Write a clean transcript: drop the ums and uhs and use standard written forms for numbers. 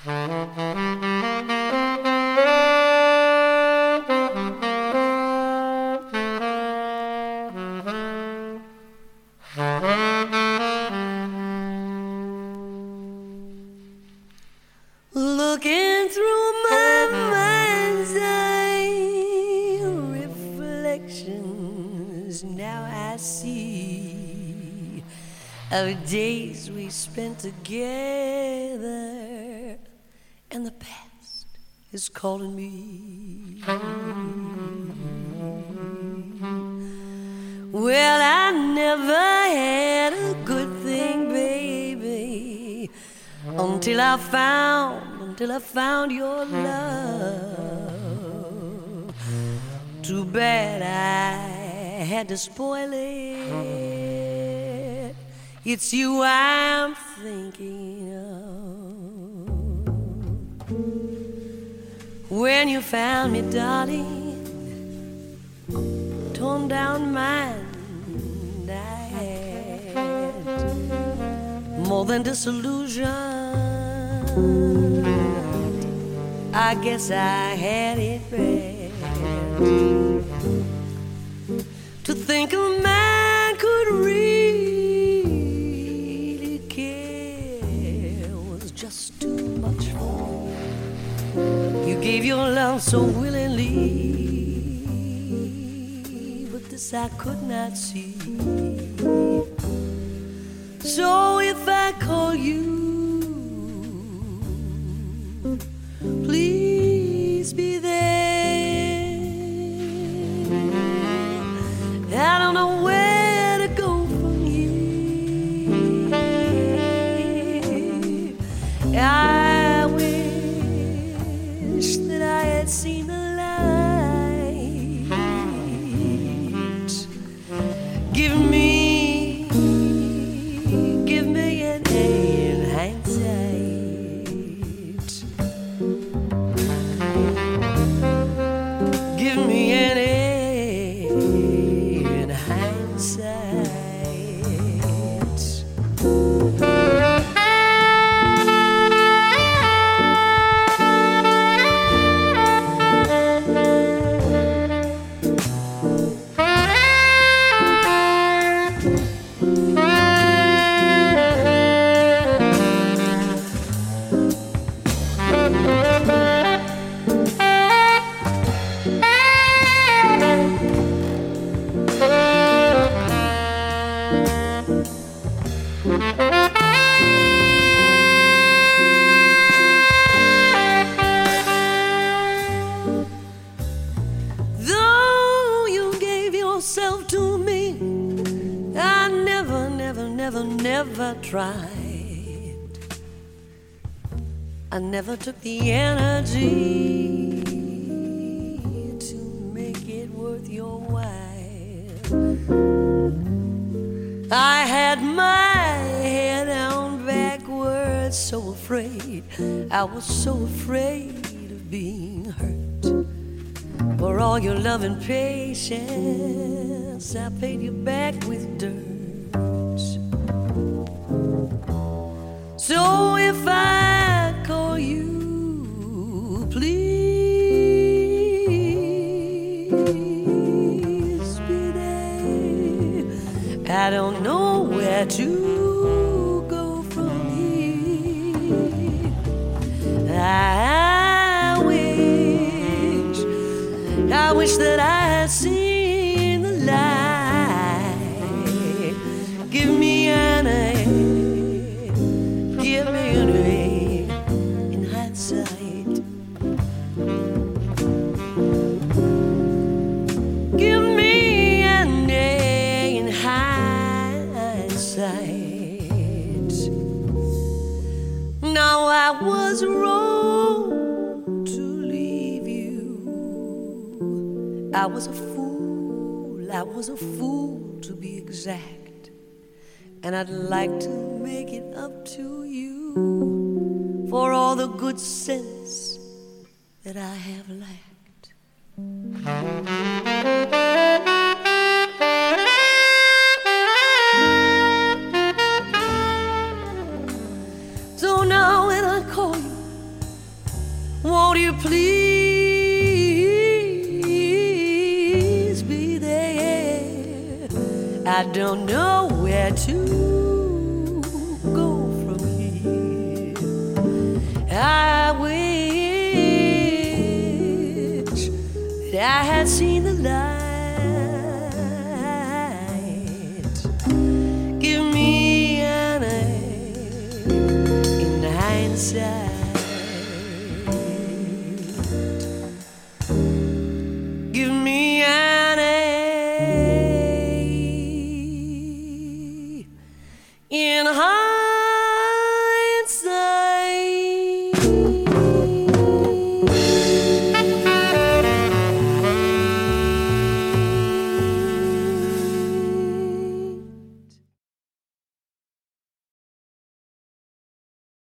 Looking through my mind's eye reflections, now I see of days we spent together, and the past is calling me. Well, I never had a good thing, baby, until I found your love. Too bad I had to spoil it. It's you I'm thinking of. When you found me, darling, torn down mind I had, more than disillusion, I guess I had it bad. To think a man could really care was just too much for me. You gave your love so willingly, but this I could not see. So if I call you, please be there. I don't know where to go from here. I wish that I had seen the light. Give me an A in hindsight. Give me an A in hindsight. Though you gave yourself to me, I never tried. I never took the energy to make it worth your while. I had my head down backwards, so afraid. I was so afraid of being hurt. For all your love and patience, I paid you back with dirt. So if I call you, please be there. I don't know where to go from here. I wish that I had seen the light. Give me an A, give me an A in hindsight. Give me an A in hindsight. Now I was wrong to leave you. I was a fool to be exact. And I'd like to make it up to you for all the good sense that I have lacked. So now when I call you, you please be there? I don't know where to go from here. I wish that I had seen the light. Give me an eye in hindsight.